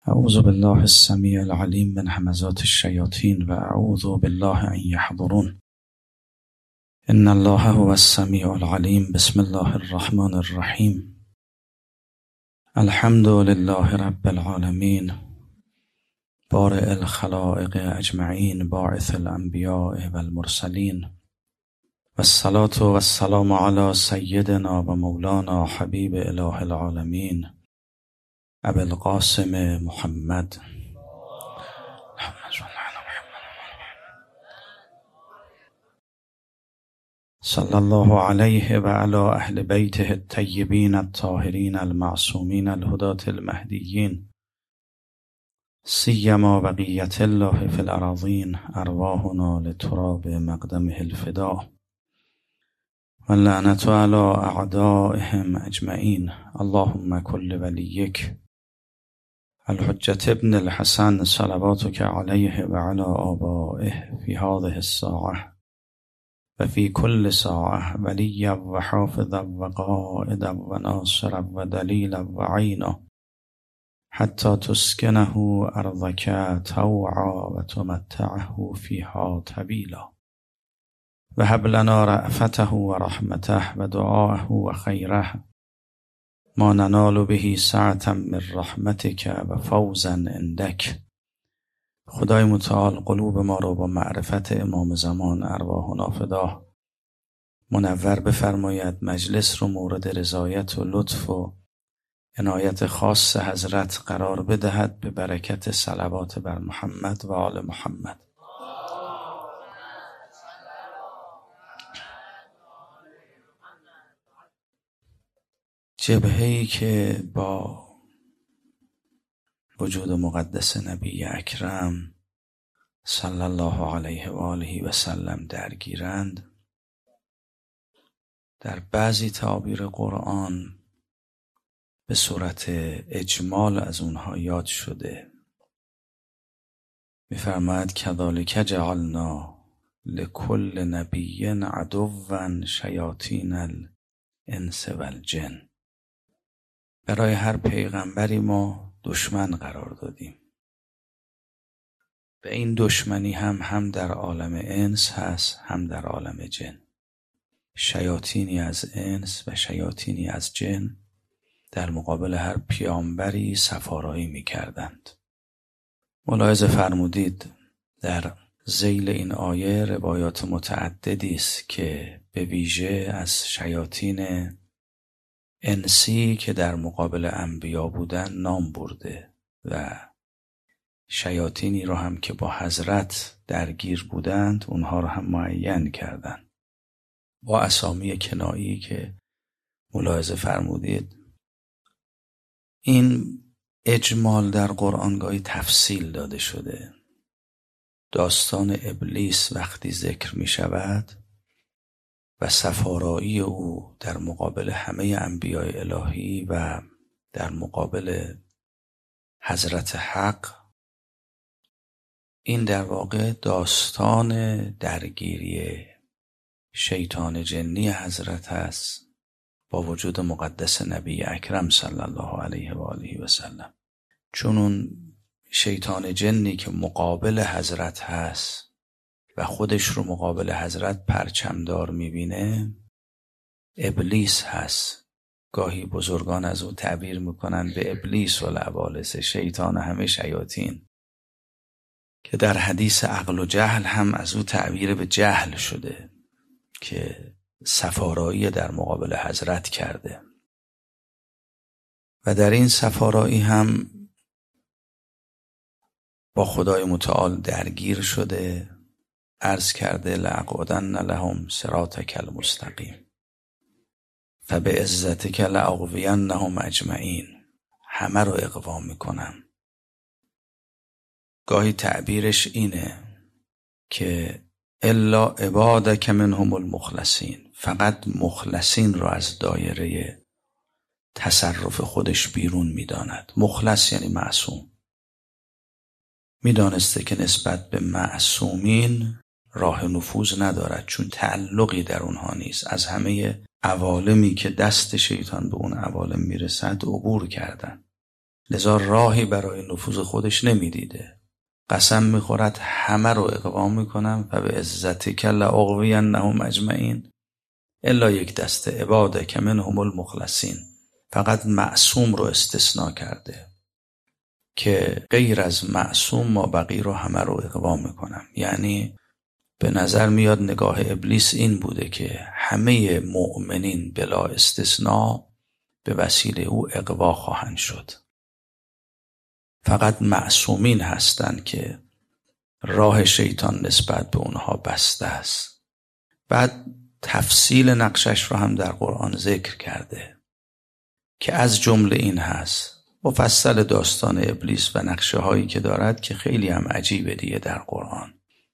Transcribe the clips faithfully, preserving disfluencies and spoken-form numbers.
اعوذ بالله السمیع العلیم من همزات الشیاطین و اعوذ بالله ان یحضرون. ان الله هو السمیع العلیم. بسم الله الرحمن الرحیم. الحمد لله رب العالمین، بارئ الخلائق اجمعین، باعث الانبیاء والمرسلین، والصلاة والسلام علی سیدنا و مولانا حبیب اله العالمین ابی القاسم محمد صلی الله علیه و علی اهل بیته الطیبین الطاهرین المعصومین الهداة المهدیین، سیما بقیة الله فی الأراضین، ارواحنا لتراب مقدمه الفدا، واللعنة علی اعدائهم اجمعین. اللهم کل ولیک الحجة ابن الحسن صلواتك علیه و علی آبائه فی هذه الساعة و فی کل ساعة ولیا و حافظا و قائدا و ناصرا و دلیلا و عینا، حتی تسکنه ارضک طوعا و تمتعه فیها طویلا، و هب لنا رأفته و رحمته و دعاءه و خیره، ما ننال به سعة من رحمتک و فوزا عندک. خدای متعال قلوب ما رو با معرفت امام زمان ارواحنا فدا منور بفرماید، مجلس رو مورد رضایت و لطف و عنایت خاص حضرت قرار بدهد به برکت صلوات بر محمد و آل محمد. جبهه‌ای که با وجود مقدس نبی اکرم صلی الله علیه و آله و سلم درگیرند، در بعضی تعابیر قرآن به صورت اجمال از اونها یاد شده. می‌فرماید کذالک جعلنا لکل نبی عدوا شیاطین الانس والجن. برای هر پیغمبری ما دشمن قرار دادیم. به این دشمنی هم هم در عالم انس هست هم در عالم جن. شیاطینی از انس و شیاطینی از جن در مقابل هر پیامبری سفارایی می کردند. ملاحظه فرمودید در ذیل این آیه روایات متعددی است که به ویژه از شیاطین انسی که در مقابل انبیا بودن نام برده و شیاطینی رو هم که با حضرت درگیر بودند اونها رو هم معین کردند با اسامی کنایی که ملاحظه فرمودید. این اجمال در قرآن گاهی تفصیل داده شده. داستان ابلیس وقتی ذکر می شود و سفارایی او در مقابل همه انبیاء الهی و در مقابل حضرت حق، این در واقع داستان درگیری شیطان جنی حضرت است با وجود مقدس نبی اکرم صلی الله علیه و آله و سلم. چون اون شیطان جنی که مقابل حضرت هست و خودش رو مقابل حضرت پرچمدار میبینه ابلیس هست. گاهی بزرگان از او تعبیر میکنن به ابلیس و الابالس، شیطان همه شیاطین، که در حدیث عقل و جهل هم از او تعبیر به جهل شده که سفارایی در مقابل حضرت کرده. و در این سفارایی هم با خدای متعال درگیر شده، عرض کرده لأقعدن لهم صراطک المستقیم فبعزتک لأغوینهم اجمعین. همه رو اغوا میکنم. گاهی تعبیرش اینه که الا عبادک منهم المخلصین، فقط مخلصین رو از دایره تصرف خودش بیرون میداند. مخلص یعنی معصوم. میدانسته که نسبت به معصومین راه نفوذ ندارد، چون تعلقی در اونها نیست. از همه عوالمی که دست شیطان به اون عوالم میرسد عبور کردن. لذا راهی برای نفوذ خودش نمیدیده. قسم میخورد همه رو اقوا میکنم و به عزتک لاغوینهم اجمعین الا یک دسته عبادک منهم المخلصین. فقط معصوم رو استثناء کرده که غیر از معصوم ما بقی رو همه رو اقوا میکنم. یعنی به نظر میاد نگاه ابلیس این بوده که همه مؤمنین بلا استثناء به وسیله او اقوا خواهند شد. فقط معصومین هستند که راه شیطان نسبت به اونها بسته است. بعد تفصیل نقشش رو هم در قرآن ذکر کرده که از جمله این هست، مفصل داستان ابلیس و نقشه هایی که دارد که خیلی هم عجیبه دیگه در قرآن.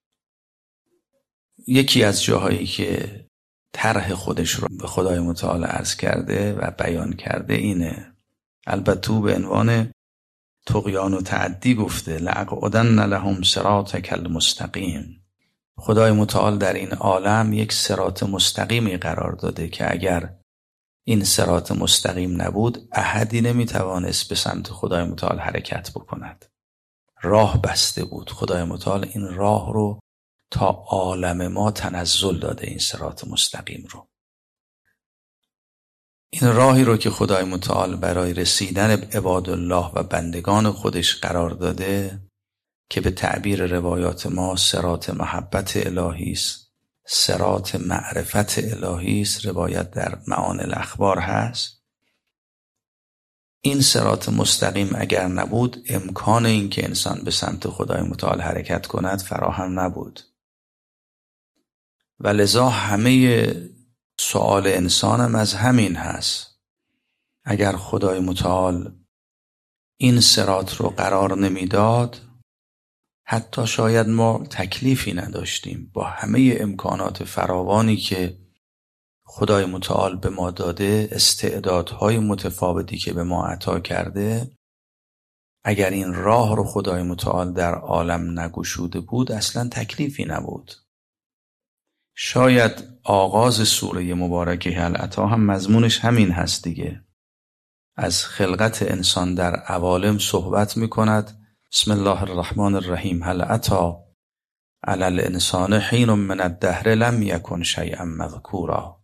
یکی از جاهایی که طرح خودش رو به خدای متعال عرض کرده و بیان کرده اینه، البته به عنوان طغیان و تعدی گفته لأقعدن لهم صراطک المستقیم. خدای متعال در این عالم یک صراط مستقیمی قرار داده که اگر این صراط مستقیم نبود احدی نمیتوانست به سمت خدای متعال حرکت بکند. راه بسته بود. خدای متعال این راه رو تا عالم ما تنزل داده، این صراط مستقیم رو. این راهی رو که خدای متعال برای رسیدن عباد الله و بندگان خودش قرار داده که به تعبیر روایات ما صراط محبت الهی است، صراط معرفت الهی است، روایت در معانی الاخبار هست. این صراط مستقیم اگر نبود امکان این که انسان به سمت خدای متعال حرکت کند فراهم نبود. و لذا همه سؤال انسانم از همین هست. اگر خدای متعال این صراط رو قرار نمیداد، حتی شاید ما تکلیفی نداشتیم. با همه امکانات فراوانی که خدای متعال به ما داده، استعدادهای متفاوتی که به ما عطا کرده، اگر این راه رو خدای متعال در عالم نگشوده بود اصلا تکلیفی نبود. شاید آغاز سوره مبارکه هل اتی هم مضمونش همین هست دیگه. از خلقت انسان در عوالم صحبت می کند. بسم الله الرحمن الرحیم هل اتی علی الانسان حین من الدهر لم یکن شیئا مذکورا.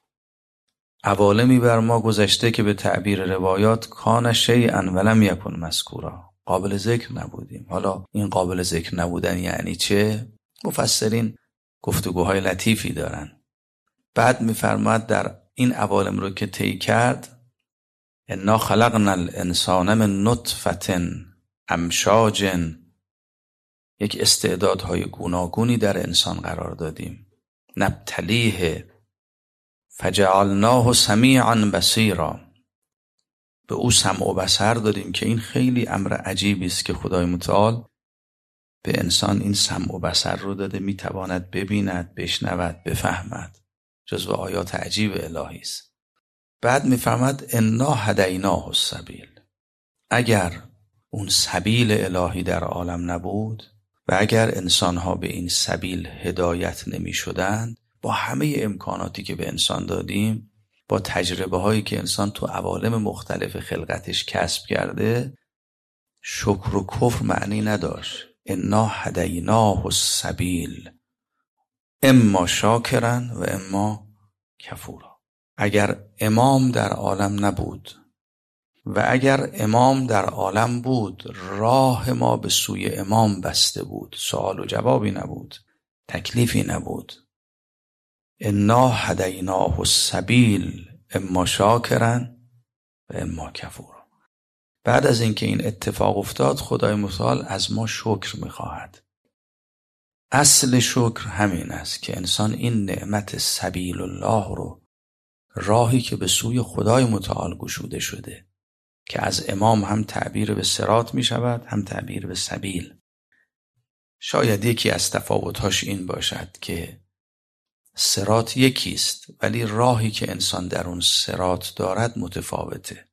عوالمی بر ما گذشته که به تعبیر روایات کان شیئا ولم یکن مذکورا، قابل ذکر نبودیم. حالا این قابل ذکر نبودن یعنی چه؟ مفسرین گفتگوهای لطیفی دارن. بعد میفرماد در این عوالم رو که طی کرد، انا خلقنا الانسان من نطفة امشاج، یک استعدادهای گوناگونی در انسان قرار دادیم. نبتلیه فجعلناه سمیعا بصیرا، به او سمع و بصر دادیم که این خیلی امر عجیبی است که خدای متعال به انسان این سمع و بصر رو داده، میتواند ببیند، بشنود، بفهمد. جزو آیات عجیب الهی است. بعد میفرماد انا هدیناه السبیل، اگر اون سبیل الهی در عالم نبود و اگر انسانها به این سبیل هدایت نمی شدند، با همه امکاناتی که به انسان دادیم، با تجربه هایی که انسان تو عوالم مختلف خلقتش کسب کرده، شکر و کفر معنی نداشت. انا هدیناه السبیل اما شاکرا و اما کفورا. اگر امام در عالم نبود و اگر امام در عالم بود، راه ما به سوی امام بسته بود، سوال و جوابی نبود، تکلیفی نبود. انا هدیناه السبیل اما شاکرا و اما کفورا. بعد از اینکه این اتفاق افتاد، خدای متعال از ما شکر می‌خواهد. اصل شکر همین است که انسان این نعمت سبیل الله رو، راهی که به سوی خدای متعال گشوده شده، که از امام هم تعبیر به صراط می شود هم تعبیر به سبیل. شاید یکی از تفاوت‌هاش این باشد که صراط یکیست ولی راهی که انسان در اون صراط دارد متفاوته.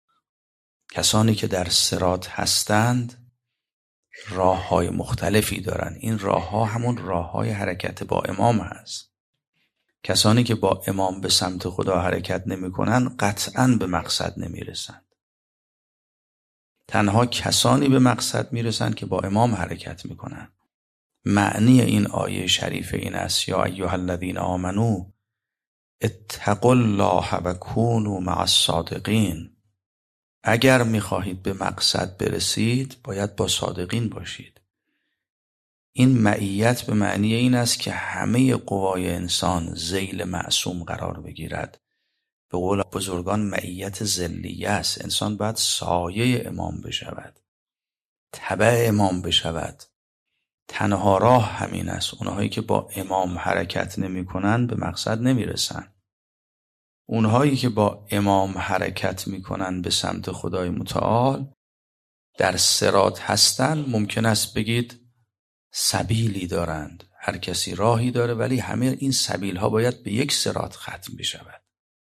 کسانی که در صراط هستند راه‌های مختلفی دارن. این راه‌ها همون راه‌های حرکت با امام هست. کسانی که با امام به سمت خدا حرکت نمی‌کنن قطعاً به مقصد نمی‌رسند. تنها کسانی به مقصد میرسن که با امام حرکت میکنن. معنی این آیه شریف این است: یا ایها الذین آمنو اتقوا الله و کونوا مع الصادقین. اگر میخواهید به مقصد برسید باید با صادقین باشید. این معیت به معنی این است که همه قوای انسان ذیل معصوم قرار بگیرد. به قول بزرگان معیت ذلیه است. انسان باید سایه امام بشود، تبع امام بشود. تنها راه همین است. اونهایی که با امام حرکت نمی کنن به مقصد نمی رسن. اونهایی که با امام حرکت می کنن به سمت خدای متعال در صراط هستن. ممکن است بگید سبیلی دارند، هر کسی راهی داره، ولی همه این سبیل ها باید به یک صراط ختم بشود.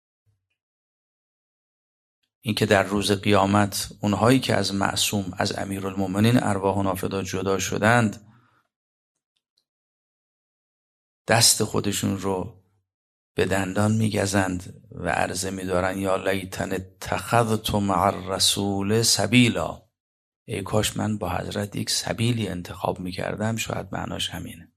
این که در روز قیامت اونهایی که از معصوم، از امیرالمومنین ارواحنا فدا جدا شدند، دست خودشون رو به دندان میگزند و عرضه میدارن یا لیتن اتخذت مع الرسول سبیلا. ای کاش من با حضرت یک سبیلی انتخاب میکردم. شاید معناش همینه.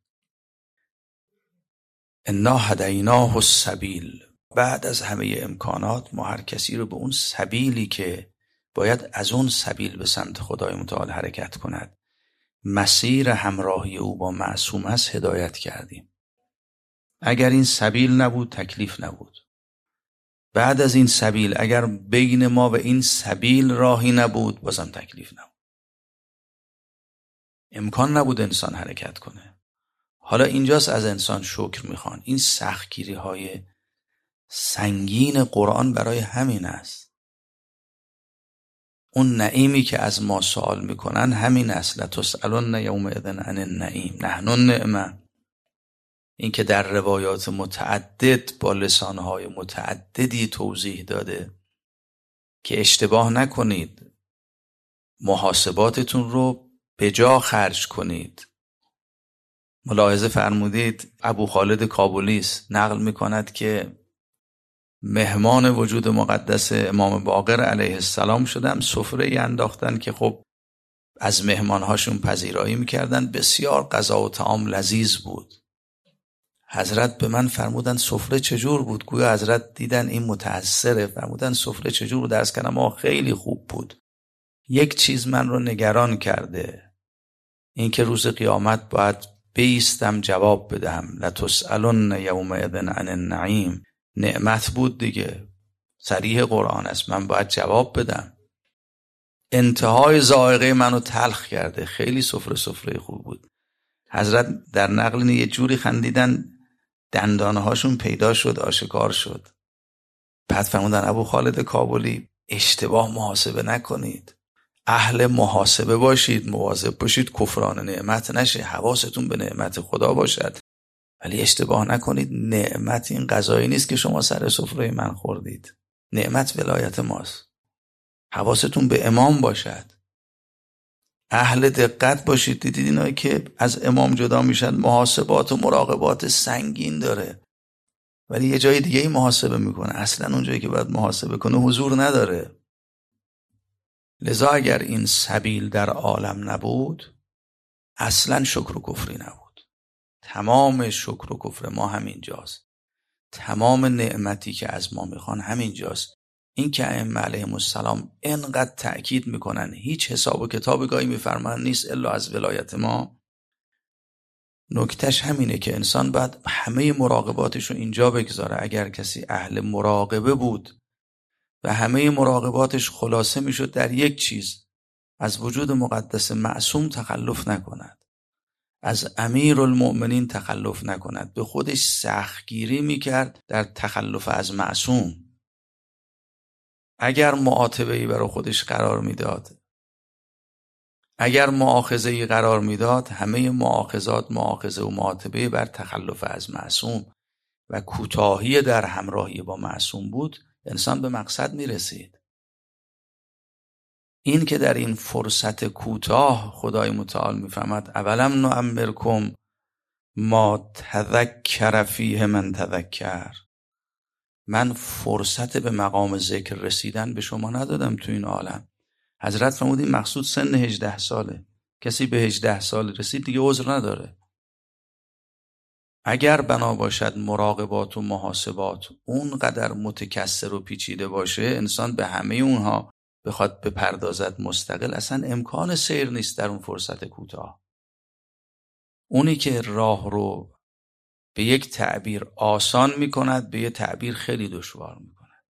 انا هدیناه السبیل. بعد از همه امکانات ما هر کسی رو به اون سبیلی که باید از اون سبیل به سمت خدای متعال حرکت کند، مسیر همراهی او با معصوم است، هدایت کردیم. اگر این سبیل نبود تکلیف نبود. بعد از این سبیل اگر بین ما و این سبیل راهی نبود بازم تکلیف نبود. امکان نبود انسان حرکت کنه. حالا اینجاست از انسان شکر میخوان. این سختگیری های سنگین قرآن برای همین است. اون نعیمی که از ما سوال میکنن همین است: لتسألن یومئذ عن النعیم نحن النعمة. این که در روایات متعدد با لسانهای متعددی توضیح داده که اشتباه نکنید، محاسباتتون رو به جا خرج کنید. ملاحظه فرمودید ابو خالد کابلیس نقل میکند که مهمان وجود مقدس امام باقر علیه السلام شدم. سفره ای انداختن که خب از مهمانهاشون پذیرایی میکردن. بسیار غذا و طعام لذیذ بود. حضرت به من فرمودن سفره چجور بود؟ گویا حضرت دیدن این متأثره، فرمودن سفره چجور بود؟ درس کردم آه خیلی خوب بود. یک چیز من رو نگران کرده، این که روز قیامت باید بیستم جواب بدهم. لتسألن یومئذ عن النعیم. نعمت بود دیگه، صریح قرآن است، من باید جواب بدم. انتهای ذائقه منو تلخ کرده. خیلی سفره سفره خوب بود. حضرت در نقل یه جوری خندیدن دندانهاشون پیدا شد، آشکار شد. بعد فرمودن ابو خالد کابلی اشتباه محاسبه نکنید، اهل محاسبه باشید، مواظب باشید کفران نعمت نشه، حواستون به نعمت خدا باشد، ولی اشتباه نکنید نعمت این غذایی نیست که شما سر سفره من خوردید. نعمت ولایت ماست. حواستون به امام باشد، اهل دقت باشید. دیدید اینایی که از امام جدا میشن محاسبات و مراقبات سنگین داره، ولی یه جای دیگه ای محاسبه میکنه، اصلا اون جایی که باید محاسبه کنه حضور نداره. لذا اگر این سبیل در عالم نبود اصلا شکر و کفری نبود. تمام شکر و کفر ما همینجاست. تمام نعمتی که از ما میخوان همینجاست. این که ائمه علیهم السلام اینقدر تأکید میکنن هیچ حساب و کتاب گاهی میفرمان نیست الا از ولایت ما، نکتش همینه که انسان باید همه مراقباتش رو اینجا بگذاره. اگر کسی اهل مراقبه بود و همه مراقباتش خلاصه میشد در یک چیز، از وجود مقدس معصوم تخلف نکند، از امیرالمؤمنین تخلف نکند، به خودش سختگیری میکرد در تخلف از معصوم. اگر معاتبه‌ای برای خودش قرار میداد، اگر مؤاخذه‌ای قرار میداد، همه مؤاخذات مؤاخذه و معاتبه بر تخلف از معصوم و کوتاهی در همراهی با معصوم بود، انسان به مقصد میرسید. این که در این فرصت کوتاه خدای متعال میفهمد اولم نعمرکم ما تذکر فیه من تذکر، من فرصت به مقام ذکر رسیدن به شما ندادم تو این عالم. حضرت فرمود این مقصود سن هجده ساله. کسی به هجده سال رسید دیگه عذر نداره. اگر بنا باشد مراقبات و محاسبات اونقدر متکثر و پیچیده باشه، انسان به همه اونها بخواد بپردازد مستقل، اصلا امکان سیر نیست در اون فرصت کوتاه. اونی که راه رو به یک تعبیر آسان میکند، به یک تعبیر خیلی دشوار میکند.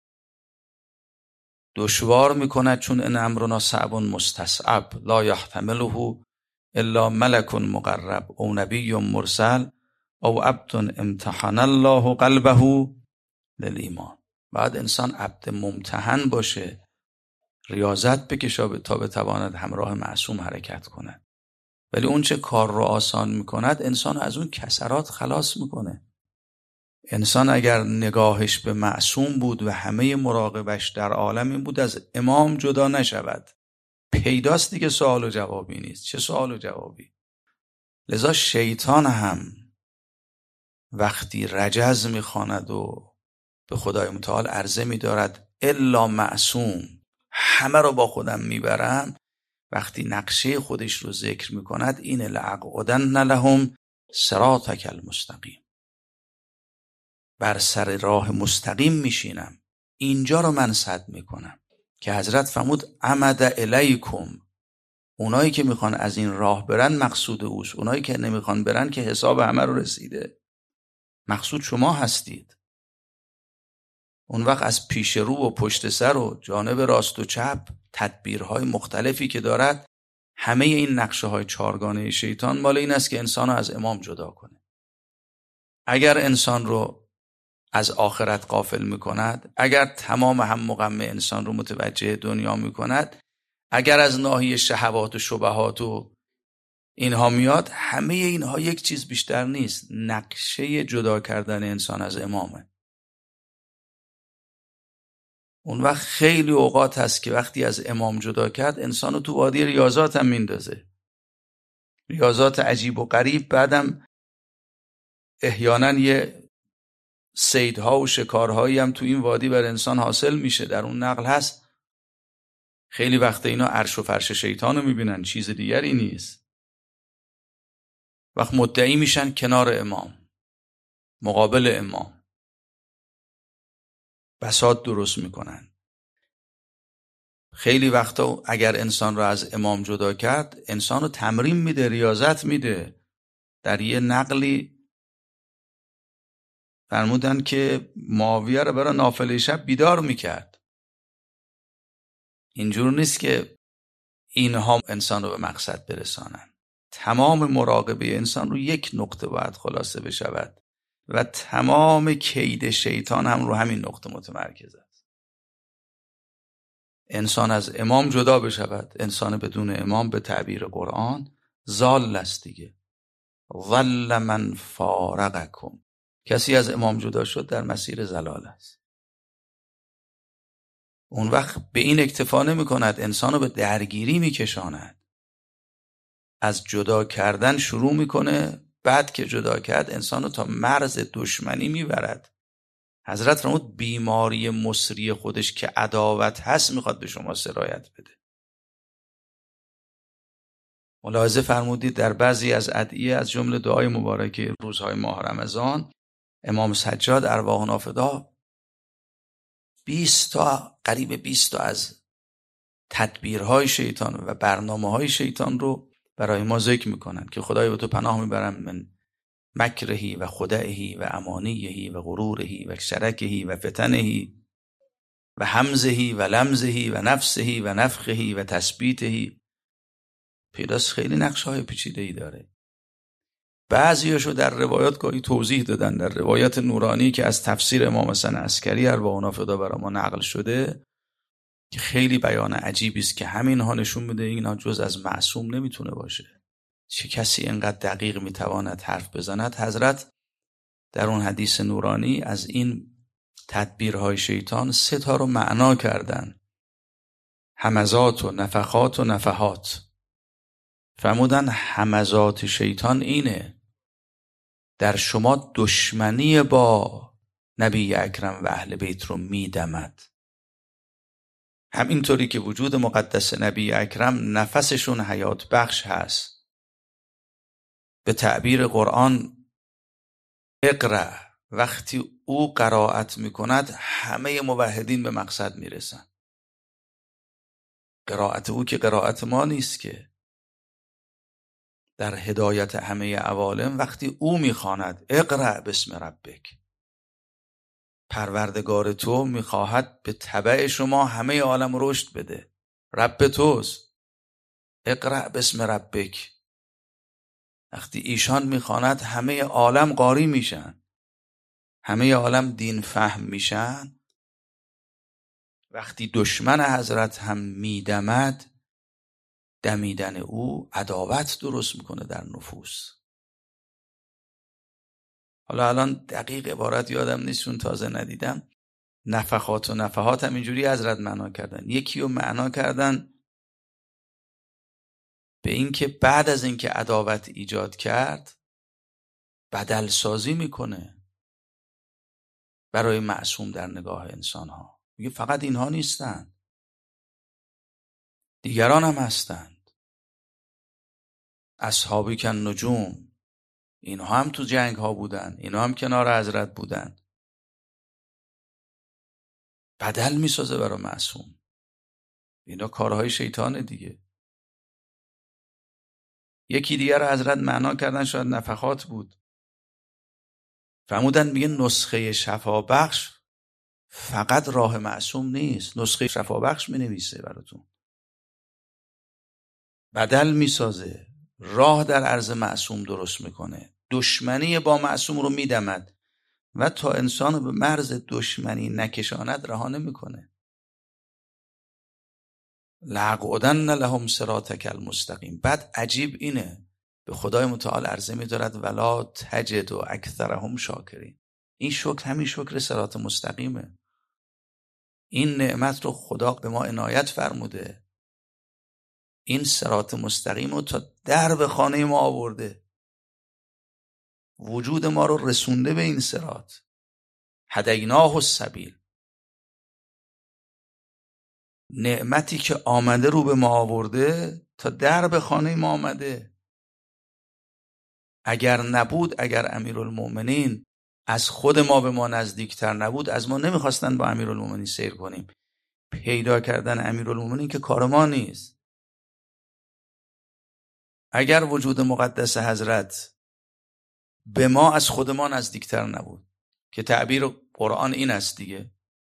دشوار میکند چون ان امرنا صعب مستصعب لا یحتمله الا ملک مقرب او نبی مرسل او عبد امتحن الله قلبه للایمان. بعد انسان عبد ممتحن باشه، ریاضت بکشه تا بتواند همراه معصوم حرکت کند. ولی اون چه کار رو آسان میکند انسان از اون کسرات خلاص میکنه. انسان اگر نگاهش به معصوم بود و همه مراقبش در عالم این بود از امام جدا نشود، پیداست دیگه سوال و جوابی نیست. چه سوال و جوابی؟ لذا شیطان هم وقتی رجز میخواند و به خدای متعال عرضه میدارد الا معصوم، همه رو با خودم میبرم، وقتی نقشه خودش رو ذکر میکند این لأقعدن لهم صراطک المستقیم، بر سر راه مستقیم میشینم، اینجا رو من سد میکنم. که حضرت فرمود عمد الیکم، اونایی که میخوان از این راه برن مقصود اوست، اونایی که نمیخوان برن که حساب همه رو رسیده. مقصود شما هستید. اون وقت از پیش رو و پشت سر و جانب راست و چپ تدبیرهای مختلفی که دارد، همه این نقشه های چارگانه شیطان مال این است که انسان رو از امام جدا کنه. اگر انسان رو از آخرت غافل میکند، اگر تمام هم مغم انسان رو متوجه دنیا میکند، اگر از ناحیه شهوات و شبهات و اینها میاد، همه اینها یک چیز بیشتر نیست، نقشه جدا کردن انسان از امامه. اون وقت خیلی اوقات هست که وقتی از امام جدا کرد انسانو تو وادی ریاضات هم میندازه، ریاضات عجیب و غریب. بعدم احیانا یه صیدها و شکارهایی هم تو این وادی بر انسان حاصل میشه. در اون نقل هست خیلی وقت اینا عرش و فرش شیطانو میبینن، چیز دیگری نیست. وقت مدعی میشن کنار امام، مقابل امام، بساط درست میکنن. خیلی وقتا اگر انسان را از امام جدا کرد، انسان رو تمرین میده، ریاضت میده. در یه نقلی فرمودن که معاویه رو برای نافله شب بیدار میکرد. اینجور نیست که اینها انسان رو به مقصد برسانن. تمام مراقبه انسان رو یک نقطه باید خلاصه بشود و تمام کید شیطان هم رو همین نقطه متمرکز است. انسان از امام جدا بشود. انسان بدون امام به تعبیر قرآن ضال است دیگه. ضل من فارقکم، کسی از امام جدا شد در مسیر ضلال است. اون وقت به این اکتفا نمی کند، انسان رو به درگیری می کشاند. از جدا کردن شروع میکنه، بعد که جدا کرد انسان رو تا مرز دشمنی میبرد. حضرت فرمود بیماری مصری خودش که عداوت هست میخواد به شما سرایت بده. ملاحظه فرمودید در بعضی از ادعیه از جمله دعای مبارکه روزهای ماه رمضان، امام سجاد ارواح نافدا بیست تا قریب بیست تا از تدبیرهای شیطان و برنامه‌های شیطان رو برای ما ذکر میکنن که خدای به تو پناه میبرم من مکرهی و خدعهی و امانیهی و غرورهی و شرکهی و فتنهی و همزهی و لمزهی و نفسهی و نفخهی و تثبیتهی. پیداست خیلی نقشه‌های پیچیده‌ای داره. بعضیاشو در روایات گاهی توضیح دادن. در روایت نورانی که از تفسیر امام حسن عسکری ارواح نافدا برای ما نقل شده که خیلی بیان عجیبی است که همین ها نشون میده اینا جز از معصوم نمیتونه باشه. چه کسی اینقدر دقیق میتواند حرف بزند؟ حضرت در اون حدیث نورانی از این تدبیرهای شیطان سه تا رو معنا کردن: همزات و نفخات و نفحات. فرمودن همزات شیطان اینه در شما دشمنی با نبی اکرم و اهل بیت رو میدمد. همینطوری که وجود مقدس نبی اکرم نفسشون حیات بخش هست. به تعبیر قرآن اقرأ، وقتی او قرائت میکند همه موحدین به مقصد میرسن. قرائت او که قرائت ما نیست که. در هدایت همه عوالم وقتی او میخواند اقرأ بسم ربک، پروردگار تو میخواهد به تبع شما همه عالم رشد بده، رب توست، اقرأ بسم ربک. وقتی ایشان میخواند همه عالم قاری میشن، همه عالم دین فهم میشن. وقتی دشمن حضرت هم میدمد، دمیدن او عداوت درست میکنه در نفوس. حالا الان دقیق عبارت یادم نیست چون تازه ندیدم. نفخات و نفحات هم اینجوری حضرت معنا کردن. یکی رو معنا کردن به این که بعد از اینکه عداوت ایجاد کرد بدل سازی میکنه برای معصوم در نگاه انسان ها. میگه فقط اینها نیستن، دیگران هم هستند. اصحابی که نجوم، اینها هم تو جنگ ها بودن، اینها هم کنار حضرت بودن. بدل میسازه برای معصوم. اینا کارهای شیطانه دیگه. یکی دیگر حضرت معنا کردن، شاید نفخات بود، فرمودن میگه نسخه شفابخش فقط راه معصوم نیست، نسخه شفابخش می نویسه براتون، بدل میسازه، راه در عرض معصوم درست میکنه، دشمنی با معصوم رو میدمد و تا انسان رو به مرز دشمنی نکشاند رها نمیکنه. لأقعدن لهم صراطک المستقیم. بعد عجیب اینه، به خدای متعال عرضه می‌دارد ولا تجد اکثرهم شاکرین. این شکر همین شکر صراط مستقیمه. این نعمت رو خدا به ما عنایت فرموده، این صراط مستقیم رو تا درب خانه ما آورده، وجود ما رو رسونده به این صراط. هدیناه السبیل. نعمتی که آمده رو به ما آورده، تا درب خانه ما آمده. اگر نبود، اگر امیرالمؤمنین از خود ما به ما نزدیکتر نبود، از ما نمیخواستن با امیرالمؤمنین سیر کنیم. پیدا کردن امیرالمؤمنین که کار ما نیست. اگر وجود مقدس حضرت به ما از خود ما نزدیکتر نبود، که تعبیر قرآن این است دیگه،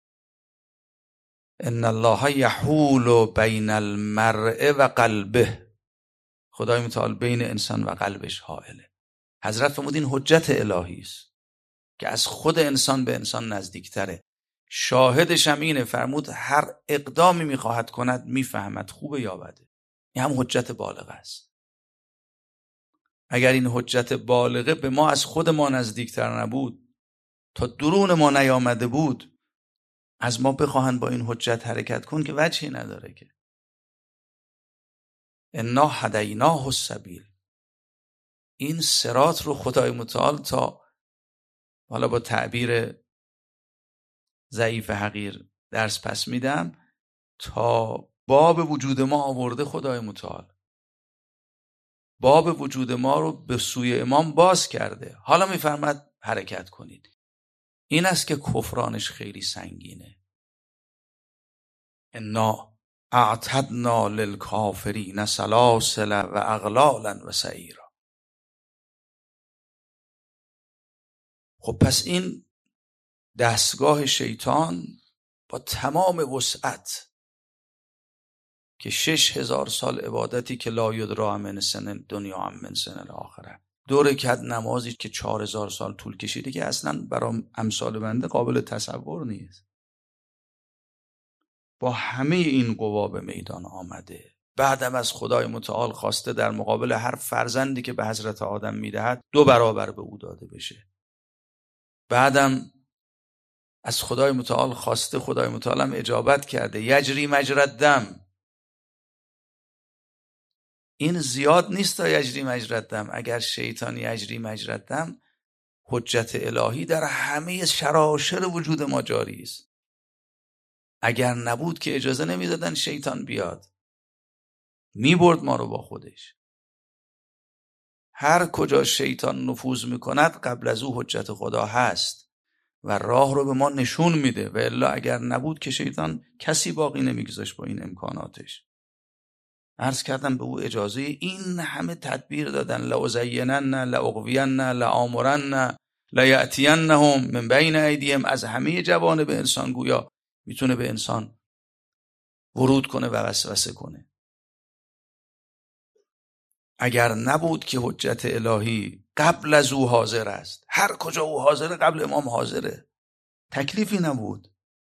ان الله یحول بین المرء و قلبه، خدای متعال بین انسان و قلبش حائله. حضرت فرمود این حجت الهی است که از خود انسان به انسان نزدیکتره. شاهدش هم اینه، فرمود هر اقدامی میخواهد کند میفهمد خوبه یا بده. این هم حجت بالغه است. اگر این حجت بالغه به ما از خود ما نزدیکتر نبود، تا درون ما نیامده بود، از ما بخواهند با این حجت حرکت کن که وجهی نداره که. انا هدیناه السبیل. این صراط رو خدای متعال تا، حالا با تعبیر ضعیف حقیر درس پس میدم، تا باب وجود ما آورده خدای متعال. باب وجود ما رو به سوی امام باز کرده. حالا میفرماد حرکت کنید. این است که کفرانش خیلی سنگینه. انا اعتدنا للکافرین سلاسل و اغلالا و سعیرا. خب پس این دستگاه شیطان با تمام وسعت که شش هزار سال عبادتی که لا یدرا من سن دنیا هم من سن الاخره، دو رکعت نمازی که چهار هزار سال طول کشیده که اصلا برای امثال بنده قابل تصور نیست، با همه این قوا به میدان آمده. بعدم از خدای متعال خواسته در مقابل هر فرزندی که به حضرت آدم میدهد دو برابر به او داده بشه. بعدم از خدای متعال خواسته، خدای متعال هم اجابت کرده، یجری مجرى الدم. این زیاد نیست تا یجری مجرى الدم. اگر شیطان یجری مجرى الدم، حجت الهی در همه شراشر وجود ما جاری است. اگر نبود که اجازه نمیدادن شیطان بیاد، میبرد ما رو با خودش. هر کجا شیطان نفوذ میکند قبل از او حجت خدا هست و راه رو به ما نشون میده، و الا اگر نبود که شیطان کسی باقی نمیگذاشت با این امکاناتش. عرض کردم به او اجازه این همه تدبیر دادن، لأزینن لأغوین لآمرن لیأتینهم من بین ایدیهم، از همه جوانب انسان گویا میتونه به انسان ورود کنه و وسوسه کنه. اگر نبود که حجت الهی قبل از او حاضر است، هر کجا او حاضره قبل امام حاضره، تکلیفی نبود.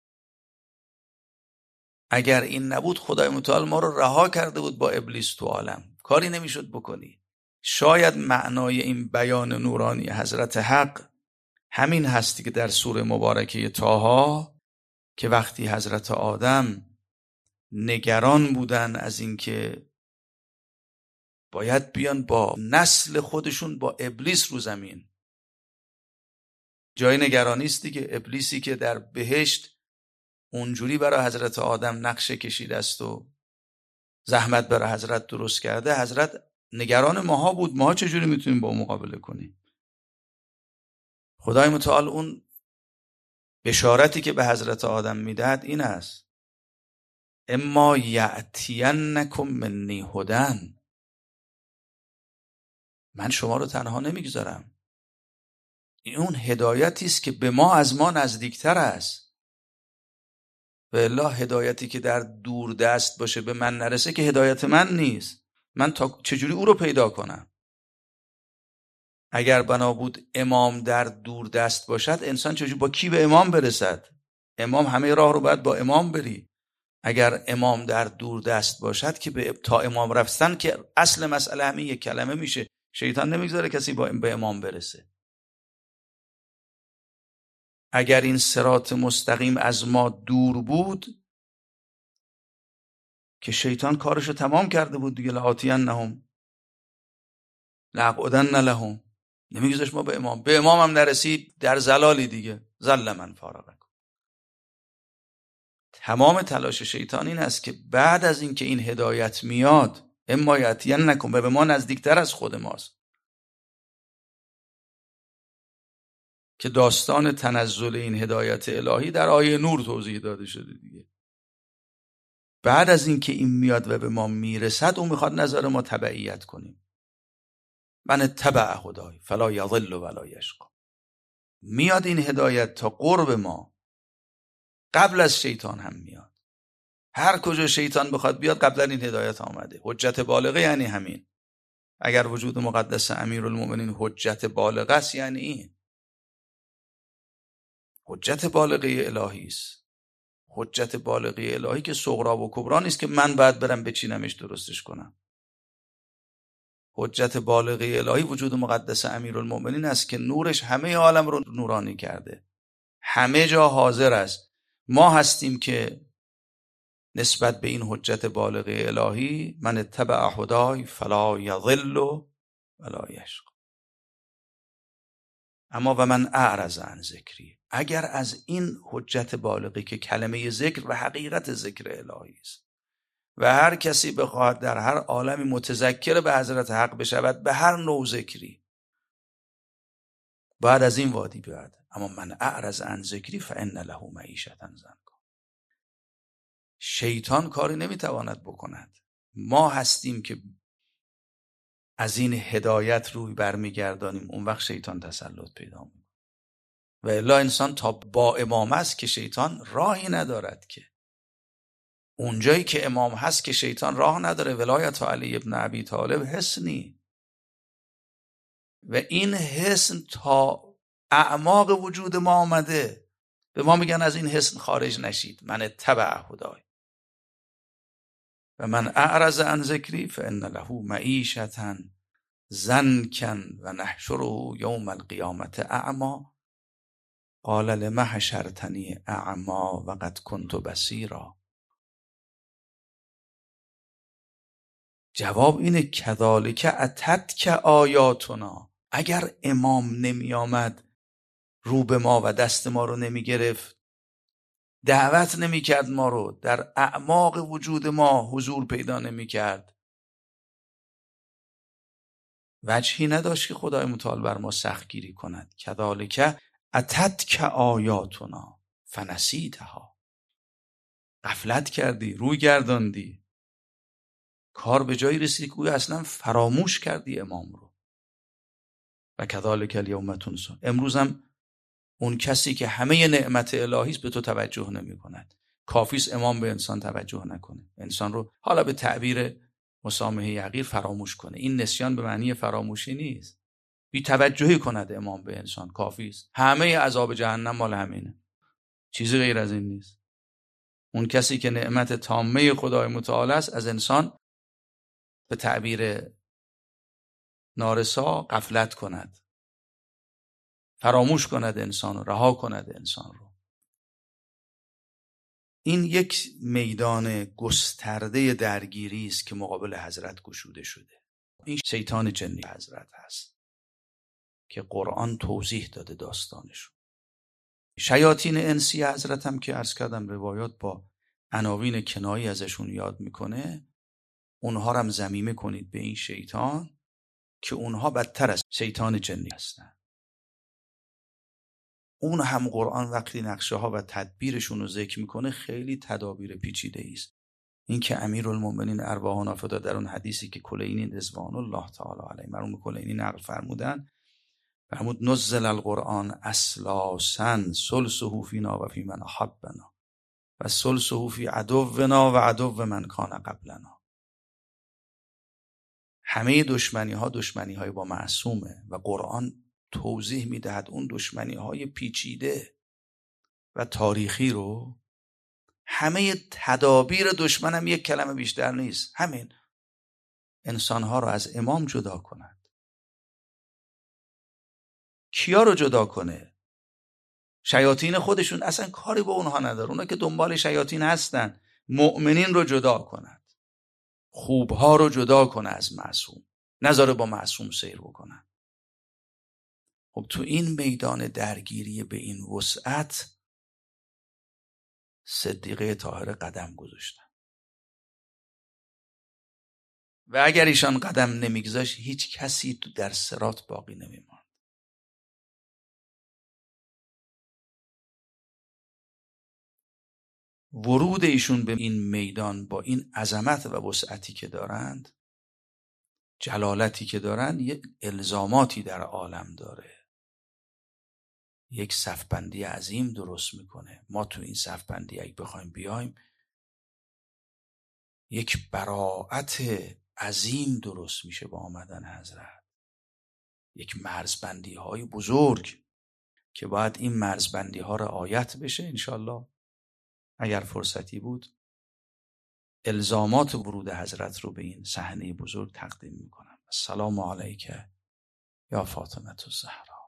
اگر این نبود خدای متعال ما رو رها کرده بود با ابلیس تو عالم، کاری نمیشد بکنی. شاید معنای این بیان نورانی حضرت حق همین هستی که در سوره مبارکه طه، که وقتی حضرت آدم نگران بودن از اینکه باید بیان با نسل خودشون با ابلیس رو زمین، جای نگرانی است دیگه. ابلیسی که در بهشت اونجوری برای حضرت آدم نقشه کشیده است و زحمت برای حضرت درست کرده، حضرت نگران ماها بود، ماها چجوری میتونیم با اون مقابله کنیم؟ خدای متعال اون بشارتی که به حضرت آدم میدهد این است: اما یأتینکم منی هدی، من شما رو تنها نمیگذارم. این اون هدایتی است که به ما از ما نزدیکتر است. و الا هدایتی که در دور دست باشه به من نرسه که هدایت من نیست. من تا چجوری او رو پیدا کنم؟ اگر بنا بود امام در دور دست باشد، انسان چجوری با کی به امام برسد؟ امام همه راه رو باید با امام بری. اگر امام در دور دست باشد که به تا امام رفتن که اصل مسئله همین یک کلمه میشه. شیطان نمیگذاره کسی با به امام برسه. اگر این صراط مستقیم از ما دور بود که شیطان کارشو تمام کرده بود دیگه، لآتینهم لأقعدن لهم، نمیگذاشت ما به امام به امام هم نرسید در زلالی دیگه، زل من فارقکم. تمام تلاش شیطان این است که بعد از این که این هدایت میاد، اما یأتینکم، به ما نزدیکتر از خود ماست، که داستان تنزل این هدایت الهی در آیه نور توضیح داده شده دیگه. بعد از این که این میاد و به ما میرسد، اون میخواد نظر ما تبعیت کنیم. من اتبع هدای فلا یضل ولا یشقی. میاد این هدایت تا قرب ما، قبل از شیطان هم میاد. هر کجا شیطان بخواد بیاد قبلا این هدایت آمده. حجت بالغه یعنی همین. اگر وجود مقدس امیرالمؤمنین حجت بالغه است یعنی این حجت بالغه الهی است. حجت بالغه الهی که صغرا و کبرا نیست که من باید برم بچینمش درستش کنم. حجت بالغه الهی وجود مقدس امیرالمؤمنین است که نورش همه عالم رو نورانی کرده، همه جا حاضر است. ما هستیم که نسبت به این حجت بالغه الهی، من اتبع هدای فلا یضل ولا یشقی. اما و من اعرض عن ذکری، اگر از این حجت بالغی که کلمه ذکر و حقیقت ذکر الهی است و هر کسی بخواهد در هر عالمی متذکر به حضرت حق بشود به هر نوع ذکری، بعد از این وادی بیاد. اما من اعرض عن ذکری فان له معیشة ضنکا. شیطان کاری نمیتواند بکند. ما هستیم که از این هدایت روی برمیگردانیم، اون وقت شیطان تسلط پیدا می‌کند. و الا انسان تا با امام است که شیطان راهی ندارد، که اونجایی که امام هست که شیطان راه نداره. ولایت علی ابن ابی طالب حصنی، و این حصن تا اعماق وجود ما آمده. به ما میگن از این حصن خارج نشید. من اتبع هدای و من اعرض عن ذکری فان له معیشة ضنکا و نحشره یوم القیامة اعمی قال لم حشرتنی اعمی وقد کنت بصیرا. جواب اینه کذالک اتتک آیاتنا. اگر امام نمی آمد رو به ما و دست ما رو نمی گرفت دعوت نمی کرد ما رو، در اعماق وجود ما حضور پیدا نمی کرد. وجهی نداشت که خدای متعال بر ما سختگیری کند. کذالک اتتک آیاتنا فنسیتها. غفلت کردی، روی گرداندی، کار به جایی رسید که گویا اصلا فراموش کردی امام رو. و کذالک الیوم تنسی. امروز هم اون کسی که همه نعمت الهی است به تو توجه نمی کند. کافی است امام به انسان توجه نکنه، انسان رو حالا به تعبیر مسامحه حقیر فراموش کنه. این نسیان به معنی فراموشی نیست. بی توجهی کند امام به انسان کافی است. همه عذاب جهنم مال همینه، چیزی غیر از این نیست. اون کسی که نعمت تامه خدای متعال است از انسان به تعبیر نارسا غفلت کند، فراموش کند انسان رو، رها کند انسان رو. این یک میدان گسترده درگیری است که مقابل حضرت گشوده شده. این شیطان جنی حضرت هست که قرآن توضیح داده داستانشون. شیاطین انسی حضرت هم که عرض کردم روایات با عناوین کنایی ازشون یاد میکنه. اونها هم ذمیمه کنید به این شیطان که اونها بدتر از شیطان جنی هستن. اون هم قرآن وقتی نقشه ها و تدبیرشون رو ذکر میکنه خیلی تدابیر پیچیده است. این که امیرالمومنین ارواحنا فدا در اون حدیثی که کلینی رضوان الله تعالی علیه مرحوم کلینی نقل فرمودن، فرمود نزل القرآن اسلاسا ثلثه فینا و فی من احبنا و ثلثه فی عدونا و عدو من کان قبلنا. همه دشمنی ها دشمنی های با معصومه و قرآن توضیح میدهد اون دشمنی های پیچیده و تاریخی رو. همه تدابیر دشمن هم یک کلمه بیشتر نیست، همین انسانها رو از امام جدا کند. کیا رو جدا کنه؟ شیاطین خودشون، اصلا کاری با اونها نداره، اونا که دنبال شیاطین هستن. مؤمنین رو جدا کند، خوبها رو جدا کنه از معصوم، نذاره با معصوم سیر بکنن. خب تو این میدان درگیری به این وسعت صدیقه طاهره قدم گذاشتن و اگر ایشان قدم نمیگذاشت هیچ کسی تو در صراط باقی نمیماند. ورود ایشون به این میدان با این عظمت و وسعتی که دارند، جلالتی که دارند، یک الزاماتی در عالم داره، یک صفبندی عظیم درست میکنه. ما تو این صفبندی اگه بخوایم بیایم یک براعت عظیم درست میشه با آمدن حضرت، یک مرزبندی های بزرگ که باید این مرزبندی ها رعایت بشه. انشالله اگر فرصتی بود الزامات ورود حضرت رو به این صحنه بزرگ تقدیم میکنم. السلام علیک یا فاطمه الزهرا.